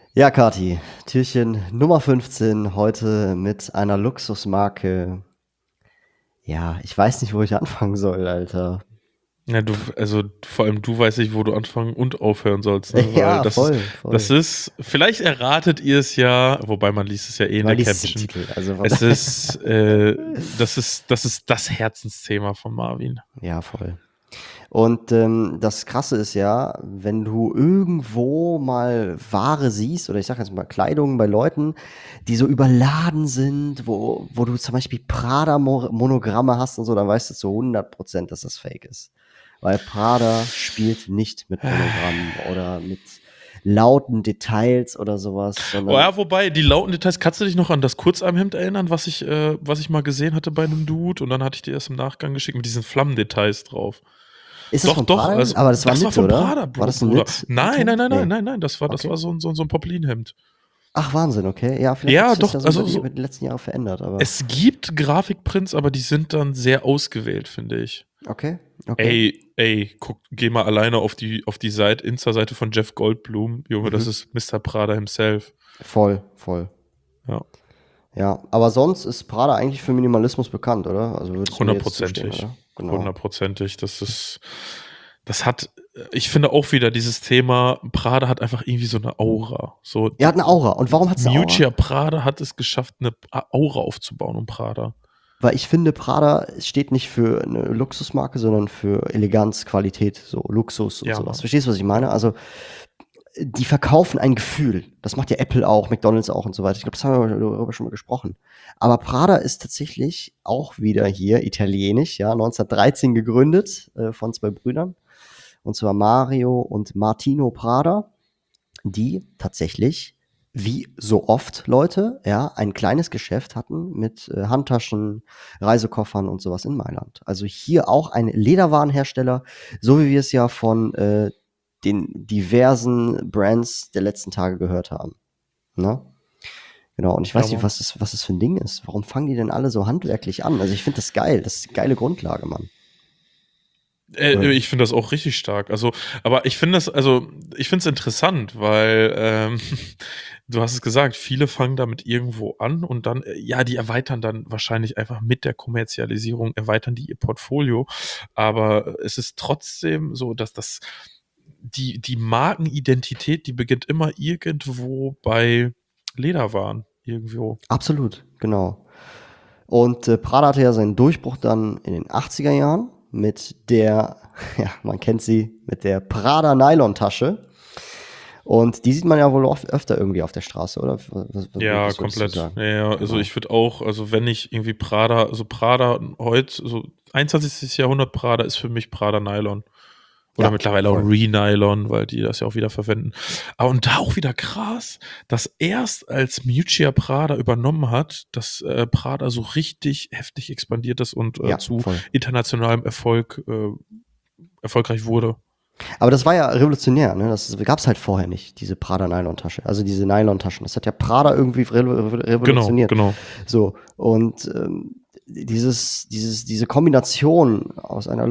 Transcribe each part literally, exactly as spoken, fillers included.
Ja, Kathi, Türchen Nummer fünfzehn heute mit einer Luxusmarke. Ja, ich weiß nicht, wo ich anfangen soll, Alter. Ja, du, also vor allem du weißt nicht, wo du anfangen und aufhören sollst, ne? Weil Ja, das ist, voll, das voll. ist, vielleicht erratet ihr es ja, wobei man liest es ja eh in Man der liest es im Caption. Titel, also von Es daher. ist, äh, das ist, das ist das Herzensthema von Marvin. Ja, voll. Und ähm, das Krasse ist ja, wenn du irgendwo mal Ware siehst, oder ich sag jetzt mal Kleidung bei Leuten, die so überladen sind, wo, wo du zum Beispiel Prada-Monogramme hast und so, dann weißt du zu hundert Prozent, dass das Fake ist. Weil Prada spielt nicht mit Monogrammen oder mit lauten Details oder sowas, Oh sondern ja, wobei, die lauten Details, kannst du dich noch an das Kurzarmhemd erinnern, was ich, äh, was ich mal gesehen hatte bei einem Dude und dann hatte ich dir erst im Nachgang geschickt mit diesen Flammendetails drauf. ist das Doch, von doch, Prada? also Aber das war das war Knit, von oder? Prada, War Bro, das ein Bruder. Nein, nein, Knit-Hemd? nein, nein, Nee. nein, nein, das war, das Okay. war so ein, so, ein- so ein Poplinhemd. Ach, Wahnsinn, okay. Ja, vielleicht hat Ja, sich das doch, ja so über also die, so, über die letzten Jahre verändert, aber es gibt Grafikprints, aber die sind dann sehr ausgewählt, finde ich. okay, okay. Ey, ey, guck, geh mal alleine auf die, auf die Seite, Insta-Seite von Jeff Goldblum. Junge, das Mhm. ist Mister Prada himself. Voll, voll. Ja, Ja, aber sonst ist Prada eigentlich für Minimalismus bekannt, oder? Also würdest du mir jetzt zustimmen, hundertprozentig. oder? Genau. Hundertprozentig. Das ist, das hat, ich finde auch wieder dieses Thema, Prada hat einfach irgendwie so eine Aura. So, Er die, hat eine Aura. Und warum hat es eine Aura? Miuccia Prada hat es geschafft, eine Aura aufzubauen um Prada. Weil ich finde, Prada steht nicht für eine Luxusmarke, sondern für Eleganz, Qualität, so Luxus und Ja, sowas. Mann. Verstehst du, was ich Ja, meine? Mann. Also, die verkaufen ein Gefühl. Das macht ja Apple auch, McDonald's auch und so weiter. Ich glaube, das haben wir darüber schon mal gesprochen. Aber Prada ist tatsächlich auch wieder hier italienisch, ja, neunzehnhundertdreizehn gegründet äh, von zwei Brüdern. Und zwar Mario und Martino Prada, die tatsächlich, wie so oft Leute, ja, ein kleines Geschäft hatten mit äh, Handtaschen, Reisekoffern und sowas in Mailand. Also hier auch ein Lederwarenhersteller, so wie wir es ja von äh, den diversen Brands der letzten Tage gehört haben. Ne? Genau, und ich Ja, weiß nicht, Mann. was das, was das für ein Ding ist. Warum fangen die denn alle so handwerklich an? Also ich finde das geil. Das ist eine geile Grundlage, Mann. Äh, Oder? ich finde das auch richtig stark. Also, aber ich finde das, also, ich finde es interessant, weil ähm, du hast es gesagt, viele fangen damit irgendwo an und dann, äh, ja, die erweitern dann wahrscheinlich einfach mit der Kommerzialisierung, erweitern die ihr Portfolio. Aber es ist trotzdem so, dass das die, die Markenidentität, die beginnt immer irgendwo bei Lederwaren. Irgendwo. Absolut, genau. Und äh, Prada hatte ja seinen Durchbruch dann in den achtziger Jahren mit der, ja, man kennt sie, mit der Prada Nylon-Tasche. Und die sieht man ja wohl oft öfter irgendwie auf der Straße, oder? Was, was, Ja, was würdest du komplett. sagen? Ja, ja, also Genau. ich würde auch, also wenn ich irgendwie Prada, also Prada heute, so einundzwanzigstes. Jahrhundert Prada ist für mich Prada Nylon. Oder Ja, mittlerweile auch voll. Re-Nylon, weil die das ja auch wieder verwenden. Aber und da auch wieder krass, dass erst als Miuccia Prada übernommen hat, dass äh, Prada so richtig heftig expandiert ist und äh, Ja, zu voll. internationalem Erfolg äh, erfolgreich wurde. Aber das war ja revolutionär, ne? Das gab es halt vorher nicht, diese Prada Nylon-Tasche. Also diese Nylon-Taschen. Das hat ja Prada irgendwie re Genau, revolutioniert. genau. So. Und ähm, dieses, dieses, diese Kombination aus einer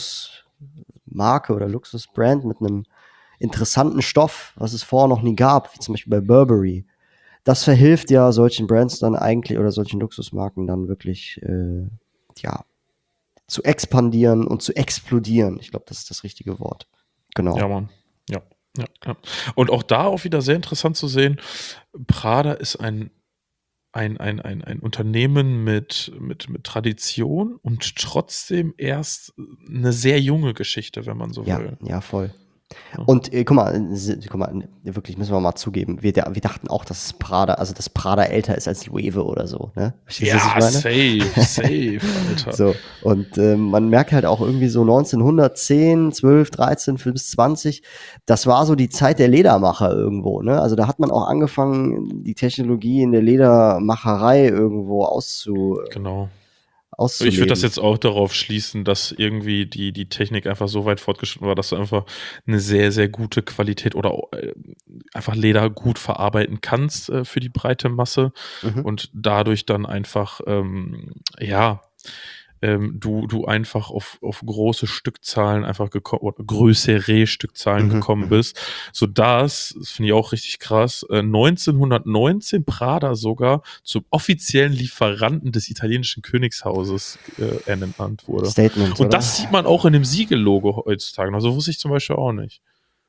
Luxusmarke oder Luxusbrand mit einem interessanten Stoff, was es vorher noch nie gab, wie zum Beispiel bei Burberry, das verhilft ja solchen Brands dann eigentlich oder solchen Luxusmarken dann wirklich, äh, ja, zu expandieren und zu explodieren. Ich glaube, das ist das richtige Wort. Ja, Genau. Mann. Ja, ja, ja. Und auch da auch wieder sehr interessant zu sehen, Prada ist ein ein ein ein ein Unternehmen mit mit mit Tradition und trotzdem erst eine sehr junge Geschichte, wenn man so Ja, will, ja, voll. ne? Und äh, guck mal, äh, guck mal, wirklich müssen wir mal zugeben, wir, wir dachten auch, dass Prada, also dass Prada älter ist als Loewe oder so, ne? Verstehst du, was ich Ja, meine? safe, safe, Alter. So, und äh, man merkt halt auch irgendwie so neunzehnhundertzehn, zwölf, dreizehn bis zwanzig, das war so die Zeit der Ledermacher irgendwo, ne? Also da hat man auch angefangen, die Technologie in der Ledermacherei irgendwo auszu, Genau. Ich würde das auszuleben. jetzt auch darauf schließen, dass irgendwie die die Technik einfach so weit fortgeschritten war, dass du einfach eine sehr, sehr gute Qualität oder äh, einfach Leder gut verarbeiten kannst, äh, für die breite Masse Mhm. und dadurch dann einfach, ähm, ja ähm, du, du einfach auf, auf große Stückzahlen einfach gekommen, oder größere Stückzahlen Mhm, gekommen mhm. bist, sodass, das finde ich auch richtig krass, äh, neunzehnhundertneunzehn Prada sogar zum offiziellen Lieferanten des italienischen Königshauses äh, ernannt wurde. Statement, Und oder? das sieht man auch in dem Siegellogo heutzutage. Also wusste ich zum Beispiel auch nicht.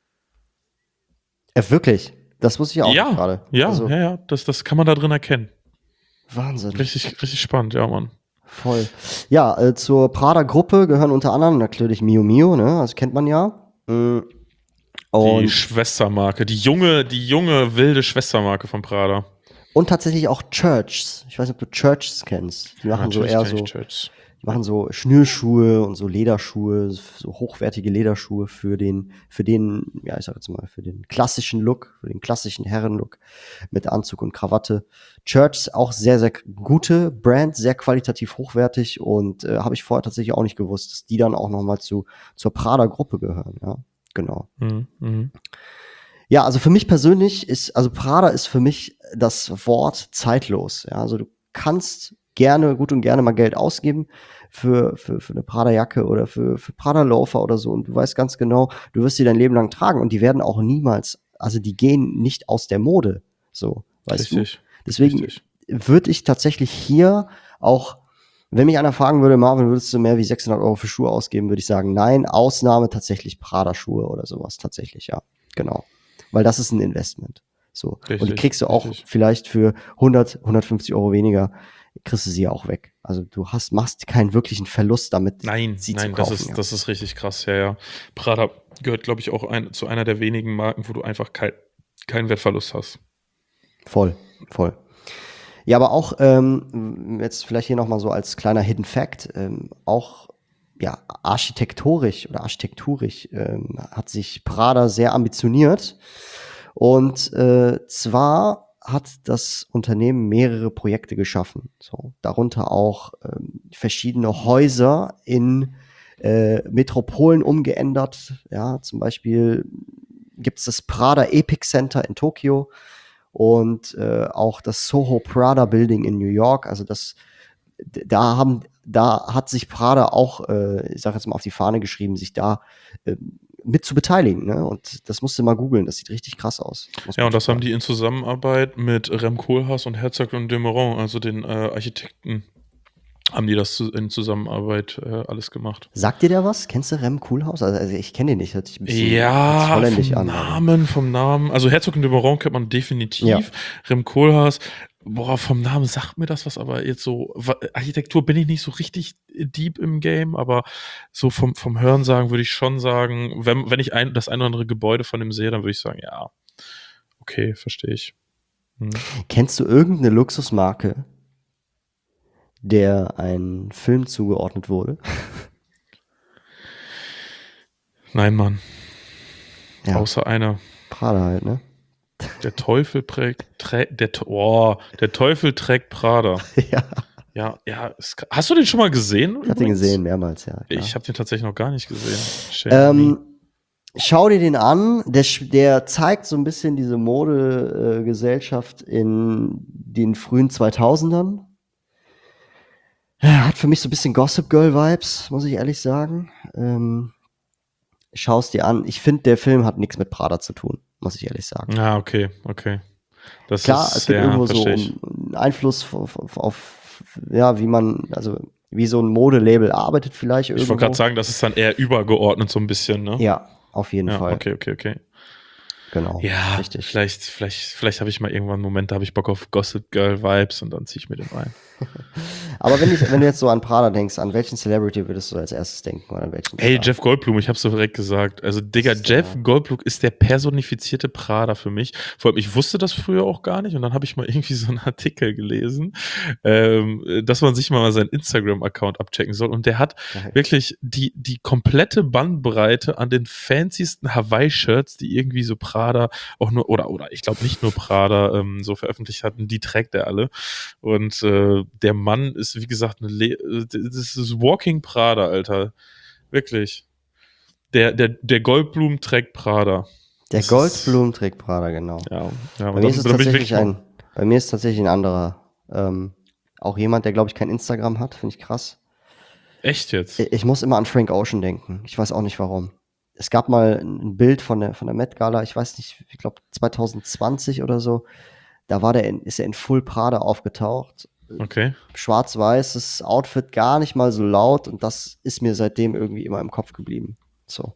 Äh, wirklich? Das wusste ich auch nicht Ja, gerade. ja, Also, ja, ja, das, das kann man da drin erkennen. Wahnsinn. Richtig, richtig spannend, ja, Mann. Voll. Ja, äh, zur Prada-Gruppe gehören unter anderem natürlich Mio Mio, ne? Das kennt man ja. Mm, Die Und, Schwestermarke, die junge, die junge, wilde Schwestermarke von Prada. und tatsächlich auch Churchs. Ich weiß nicht, ob du Churchs kennst. Die Ja, machen so natürlich eher kenne ich so, Church. die machen so Schnürschuhe und so Lederschuhe, so hochwertige Lederschuhe für den, für den, ja, ich sag jetzt mal, für den klassischen Look, für den klassischen Herrenlook mit Anzug und Krawatte. Churchs auch sehr, sehr gute Brand, sehr qualitativ hochwertig und äh, habe ich vorher tatsächlich auch nicht gewusst, dass die dann auch noch mal zu zur Prada-Gruppe gehören, ja, genau. Mhm, mhm. Ja, also für mich persönlich ist, also Prada ist für mich das Wort zeitlos. Ja, also du kannst gerne, gut und gerne mal Geld ausgeben für, für, für eine Prada-Jacke oder für, für Prada-Loafer oder so. Und du weißt ganz genau, du wirst sie dein Leben lang tragen und die werden auch niemals, also die gehen nicht aus der Mode. So, weißt du? Richtig, Deswegen richtig. würde ich tatsächlich hier auch, wenn mich einer fragen würde, Marvin, würdest du mehr wie sechshundert Euro für Schuhe ausgeben, würde ich sagen, nein, Ausnahme tatsächlich Prada-Schuhe oder sowas, tatsächlich, ja, genau. Weil das ist ein Investment. So. Und die Richtig, kriegst du auch richtig. vielleicht für hundert, hundertfünfzig Euro weniger, kriegst du sie auch weg. Also du hast, machst keinen wirklichen Verlust damit, Nein, sie zu nein, das kaufen. ist, Ja. das ist richtig krass, ja, ja. Prada gehört, glaube ich, auch ein, zu einer der wenigen Marken, wo du einfach kein, keinen Wertverlust hast. Voll, voll. Ja, aber auch, ähm, jetzt vielleicht hier nochmal so als kleiner Hidden Fact, ähm, auch ja, architekturisch oder architekturisch ähm, hat sich Prada sehr ambitioniert. Und äh, zwar hat das Unternehmen mehrere Projekte geschaffen. So, darunter auch ähm, verschiedene Häuser in äh, Metropolen umgeändert. Ja, zum Beispiel gibt es das Prada Epic Center in Tokio und äh, auch das Soho Prada Building in New York. Also das, da haben, da hat sich Prada auch, äh, ich sage jetzt mal auf die Fahne geschrieben, sich da äh, mit zu beteiligen. Ne? Und das musst du mal googeln. Das sieht richtig krass aus. Muss Ja, man und das schon haben sagen. die in Zusammenarbeit mit Rem Koolhaas und Herzog und de Meuron, also den äh, Architekten, haben die das zu, in Zusammenarbeit äh, alles gemacht. Sagt dir der was? Kennst du Rem Koolhaas? Also, also ich kenne den nicht. Hört sich ein bisschen, hört sich Ja, holländisch vom an, aber Namen, vom Namen. Also Herzog und de Meuron kennt man ja. definitiv. Rem Koolhaas, boah, vom Namen sagt mir das was, aber jetzt so, wa- Architektur bin ich nicht so richtig deep im Game, aber so vom, vom Hörensagen würde ich schon sagen, wenn, wenn ich ein, das ein oder andere Gebäude von dem sehe, dann würde ich sagen, ja, okay, verstehe ich. Hm. Kennst du irgendeine Luxusmarke, der ein Film zugeordnet wurde? Nein, Mann, Ja, außer einer. Prada halt, ne? Der Teufel trägt, trägt der, Te- oh, der Teufel trägt Prada. Ja, Ja, ja, es, hast du den schon mal gesehen ich habe den übrigens? gesehen, mehrmals, ja, Ich klar. habe den tatsächlich noch gar nicht gesehen. Shame on me. Ähm, schau dir den an. Der, sch- der zeigt so ein bisschen diese Modegesellschaft äh, Gesellschaft in den frühen zweitausendern. Ja, hat für mich so ein bisschen Gossip Girl Vibes, muss ich ehrlich sagen. Ähm, schau es dir an. Ich finde, der Film hat nichts mit Prada zu tun, muss ich ehrlich sagen. Ah, okay, okay. Das Klar, es ist, geht ja, irgendwo so verstehe ich. um einen Einfluss auf, auf, auf, ja, wie man, also wie so ein Modelabel arbeitet vielleicht Ich wollte gerade irgendwo. sagen, das ist dann eher übergeordnet so ein bisschen, ne? Ja, auf jeden Ja, Fall. okay, okay, okay. Genau, Ja, richtig. vielleicht, vielleicht, vielleicht habe ich mal irgendwann einen Moment, da habe ich Bock auf Gossip Girl Vibes und dann ziehe ich mir den rein. Aber wenn, ich, wenn du jetzt so an Prada denkst, an welchen Celebrity würdest du als erstes denken oder an welchen Hey, Star? Jeff Goldblum, ich hab's so direkt gesagt. Also, Digga, ist der- Jeff Goldblum ist der personifizierte Prada für mich. Vor allem, ich wusste das früher auch gar nicht und dann habe ich mal irgendwie so einen Artikel gelesen, ähm, dass man sich mal seinen Instagram-Account abchecken soll. Und der hat Geil. wirklich die, die komplette Bandbreite an den fancysten Hawaii-Shirts, die irgendwie so Prada auch nur, oder, oder ich glaube nicht nur Prada ähm, so veröffentlicht hatten, die trägt er alle. Und äh, der Mann ist, wie gesagt, eine Le das ist Walking Prada, Alter. Wirklich. Der, der, der Goldblum trägt Prada. Der Das ist- Goldblum trägt Prada, genau. Ja, ja, Bei aber mir dann, ist es dann bin ich tatsächlich wirklich mal. ein, bei mir ist tatsächlich ein anderer. Ähm, auch jemand, der, glaube ich, kein Instagram hat, finde ich krass. Echt jetzt? I ich muss immer an Frank Ocean denken. Ich weiß auch nicht warum. Es gab mal 'n 'n Bild von der von der Met Gala, ich weiß nicht, ich glaube zwanzig zwanzig oder so. Da war der in ist er in Full Prada aufgetaucht. Äh, Okay. schwarz-weißes Outfit, gar nicht mal so laut und das ist mir seitdem irgendwie immer im Kopf geblieben. So.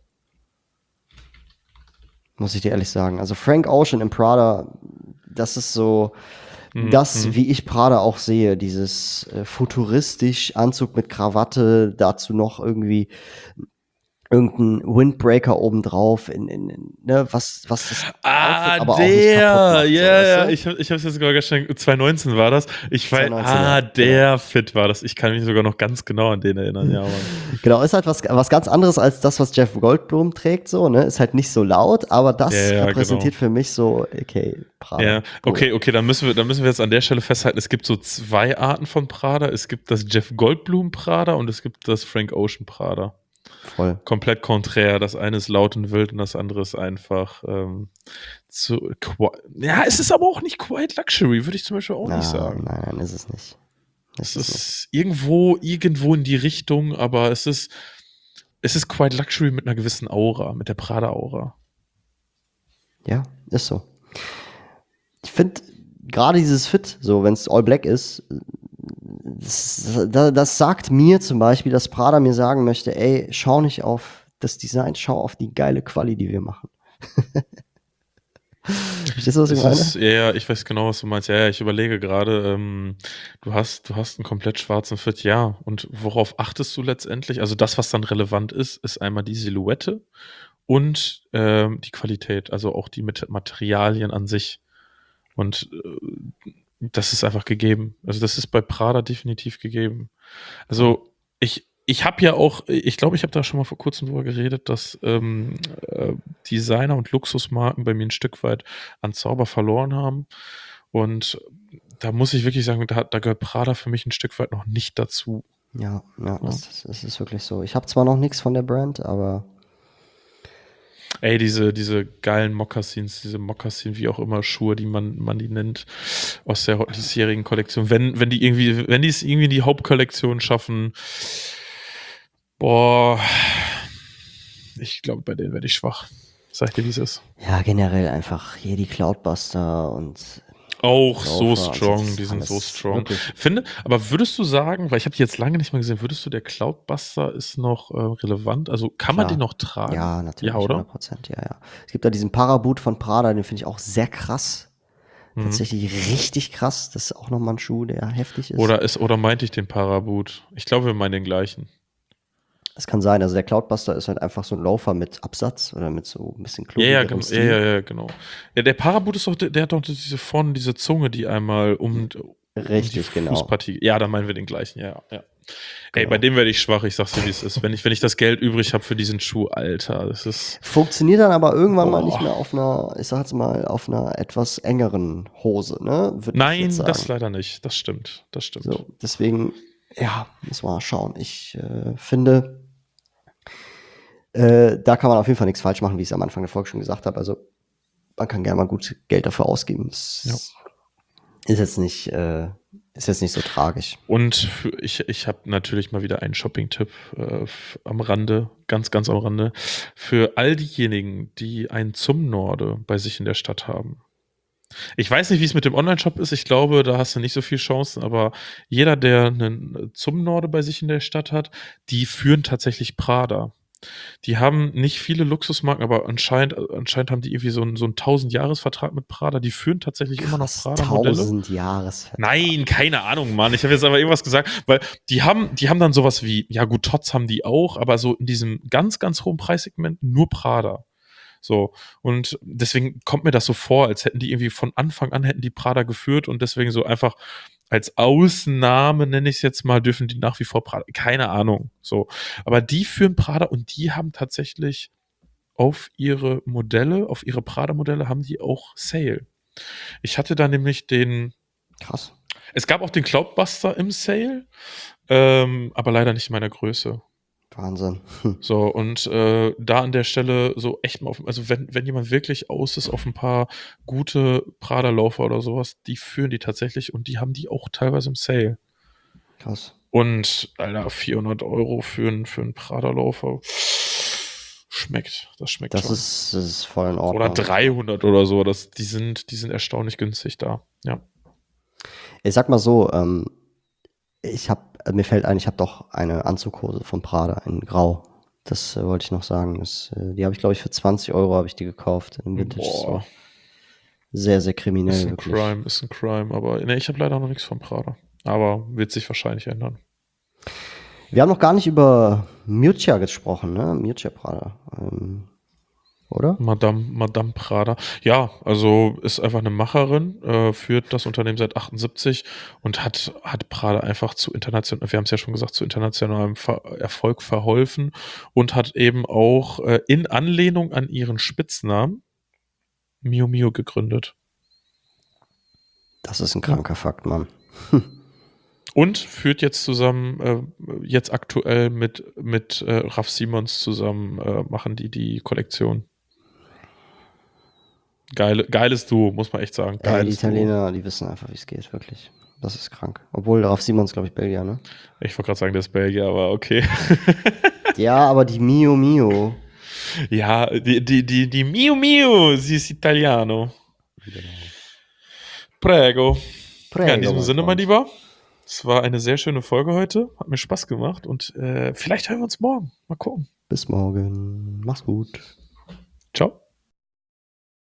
Muss ich dir ehrlich sagen. Also, Frank Ocean in Prada, das ist so Mhm, das, mhm. wie ich Prada auch sehe, dieses, äh, futuristisch, Anzug mit Krawatte, dazu noch irgendwie irgend 'n Windbreaker obendrauf in in in ne, was was das Outfit Ah, aber auch nicht kaputt der! macht, so, Ja, weißt ja, du? ich habe ich habe es jetzt gerade schnell zwanzig neunzehn war das. Ich wei zwanzig neunzehn, ja, ah, genau. der Fit war das. Ich kann mich sogar noch ganz genau an den erinnern, ja, Mann. Genau, ist halt was was ganz anderes als das, was Jeff Goldblum trägt so, ne? Ist halt nicht so laut, aber Ja, das ja, genau. repräsentiert für mich so, okay, Ja, Prada, cool. okay, okay, dann müssen wir dann müssen wir jetzt an der Stelle festhalten, es gibt so zwei Arten von Prada. Es gibt das Jeff Goldblum Prada und es gibt das Frank Ocean Prada. Voll. Komplett konträr. Das eine ist laut und wild und das andere ist einfach, ähm, zu qui ja, es ist aber auch nicht Quiet Luxury, würde ich zum Beispiel auch nicht Na, sagen. nein, nein, ist es nicht. Es Ist es nicht. ist irgendwo irgendwo in die Richtung, aber es ist es ist Quiet Luxury mit 'ner gewissen Aura, mit der Prada-Aura. Ja, ist so. Ich finde grade dieses Fit, so wenn's all black ist, das da das sagt mir zum Beispiel, dass Prada mir sagen möchte: „Ey, schau nicht auf das Design, schau auf die geile Quali, die wir machen.“ Verstehst du, was ich Es meine? ist ja, ja, ich weiß genau, was du meinst. Ja, ja, ich überlege grade, ähm, du hast du hast 'n komplett schwarzen Fit, ja. Und worauf achtest du letztendlich? Also, das, was dann relevant ist, ist einmal die Silhouette und, ähm, die Qualität, also auch die Mate Materialien an sich. Und, äh, das ist einfach gegeben. Also, das ist bei Prada definitiv gegeben. Voll. Also, ich ich habe ja auch ich glaube, ich habe da schon mal vor Kurzem drüber geredet, dass, ähm, äh, Designer und Luxusmarken bei mir 'n Stück weit an Zauber verloren haben. Und da muss ich wirklich sagen, da da gehört Prada für mich 'n Stück weit noch nicht dazu. Ja, ja, Ja. das das ist wirklich so. Ich habe zwar noch nix von der Brand, aber Ey, diese diese geilen Mokassins, diese Mokassin, wie auch immer, Schuhe, die man man die nennt, aus der diesjährigen Kollektion. Wenn wenn die irgendwie wenn die's irgendwie in die Hauptkollektion schaffen boah, ich glaube, bei denen werde ich schwach. Sage ich dir, wie's ist. Ja, generell einfach hier die Cloudbuster und Auch so Loafer und so, das strong, die ist sind so alles strong. wirklich Finde aber würdest du sagen weil ich habe die jetzt lange nicht mehr gesehen, würdest du der Cloudbuster ist noch, äh, relevant? Also, kann man den Klar. noch tragen? Ja, Ja, natürlich, oder? hundert Prozent, ja, ja. Es gibt da diesen Paraboot von Prada, den finde ich auch sehr krass. Mhm. Tatsächlich richtig krass. Das ist auch noch mal 'n Schuh, der heftig ist. Oder ist oder meinte ich den Paraboot? Ich glaube, wir meinen den gleichen. Es kann sein. Also, der Cloudbuster ist halt einfach so 'n Loafer mit Absatz oder mit so 'n bisschen Ja, ja, klobigeren gen ja, ja, Stil. ja, genau. Ja, der Paraboot ist doch der der hat doch diese vorne diese Zunge, die einmal um d um die Richtig, genau. Fußpartie ja, dann meinen wir den gleichen, ja, ja. Ey, bei Genau. dem werde ich schwach, ich sage es dir, wie's ist. Wenn ich wenn ich das Geld übrig habe für diesen Schuh, Alter, das ist Funktioniert dann aber irgendwann mal nicht boah. mehr auf 'ner ich sage jetzt mal, auf 'ner etwas engeren Hose, ne, würde ich jetzt Nein, das sagen. leider nicht. Das stimmt, das stimmt. So, deswegen, ja, muss man mal schauen. Ich, äh, finde äh, da kann man auf jeden Fall nix falsch machen, wie ich's am Anfang der Folge schon gesagt habe. Also, man kann gerne mal gut Geld dafür ausgeben. Ja. Es ist jetzt nicht äh, ist jetzt nicht so tragisch. Und für ich ich habe natürlich mal wieder einen Shopping-Tipp, äh, f am Rande, ganz, ganz am Rande. Für all diejenigen, die ein Zumnorde bei sich in der Stadt haben. Ich weiß nicht, wie's mit dem Onlineshop ist. Ich glaube, da hast du nicht so viel Chancen, aber jeder, der 'nen Zumnorde bei sich in der Stadt hat, die führen tatsächlich Prada. Die haben nicht viele Luxusmarken, aber anscheinend äh, anscheinend haben die irgendwie so 'n so 'n Tausend-Jahres-Vertrag mit Prada. Die führen tatsächlich immer noch Krass, Prada-Modelle. Tausend-Jahres-Vertrag. Nein, keine Ahnung, Mann. Ich habe jetzt einfach irgendwas gesagt, weil die haben die haben dann so was wie ja gut, Tots haben die auch, aber so in diesem ganz, ganz hohen Preissegment nur Prada. So, und deswegen kommt mir das so vor, als hätten die irgendwie von Anfang an hätten die Prada geführt und deswegen so einfach als Ausnahme, nenne ich's jetzt mal, dürfen die nach wie vor Prada keine Ahnung, so. Aber die führen Prada und die haben tatsächlich auf ihre Modelle auf ihre Prada-Modelle haben die auch Sale. Ich hatte da nämlich den Krass. es gab auch den Cloudbuster im Sale, ähm, aber leider nicht in meiner Größe. Wahnsinn. Hm. So, und, äh, da an der Stelle so echt mal auf also, wenn wenn jemand wirklich aus ist auf 'n paar gute Prada-Loafer oder so was, die führen die tatsächlich und die haben die auch teilweise im Sale. Krass. Und, Alter, vierhundert Euro für 'n für 'n Prada-Laufer schmeckt. Das schmeckt Das schon. ist das ist voll in Oder Ordnung. dreihundert oder so. Das die sind die sind erstaunlich günstig da, ja. Ich sage mal so, ähm, ich habe mir fällt ein, ich habe doch eine Anzughose von Prada in Grau. Das, äh, wollte ich noch sagen. Das, äh die habe ich, glaube ich, für zwanzig Euro habe ich die gekauft im Vintage Store. Boah. Sehr, sehr Ist kriminell, 'n wirklich. Crime, ist 'n Crime, aber ne, ich habe leider noch nix von Prada, aber wird sich wahrscheinlich ändern. Wir haben noch gar nicht über Miuccia gesprochen, ne? Miuccia Prada, ähm, oder? Madame Madame Prada. Ja, also ist einfach 'ne Macherin, äh, führt das Unternehmen seit achtundsiebzig und hat hat Prada einfach zu internation wir haben's ja schon gesagt, zu internationalem Ver Erfolg verholfen und hat eben auch, äh, in Anlehnung an ihren Spitznamen Miu Miu gegründet. Das ist 'n Ja. kranker Fakt, Mann. Und führt jetzt zusammen äh, jetzt aktuell mit mit, äh, Raf Simons zusammen, äh, machen die die Kollektion. Geile geiles Duo, muss man echt sagen. Ey, die Geiles Duo. Italiener, die wissen einfach, wie's geht, wirklich. Das ist krank. Obwohl Raf Simons, glaube ich, Belgier, ne? Ich wollte grad sagen, der ist Belgier, aber okay. Ja, aber die Miu Miu Ja, die die die die Miu Miu, sie ist Italiano. Genau. Prego. Ja, in Prego, diesem mein Sinne, mein Freund. Lieber, es war eine sehr schöne Folge heute. Hat mir Spaß gemacht und, äh, vielleicht hören wir uns morgen. Mal gucken. Bis morgen. Mach's gut. Tschau.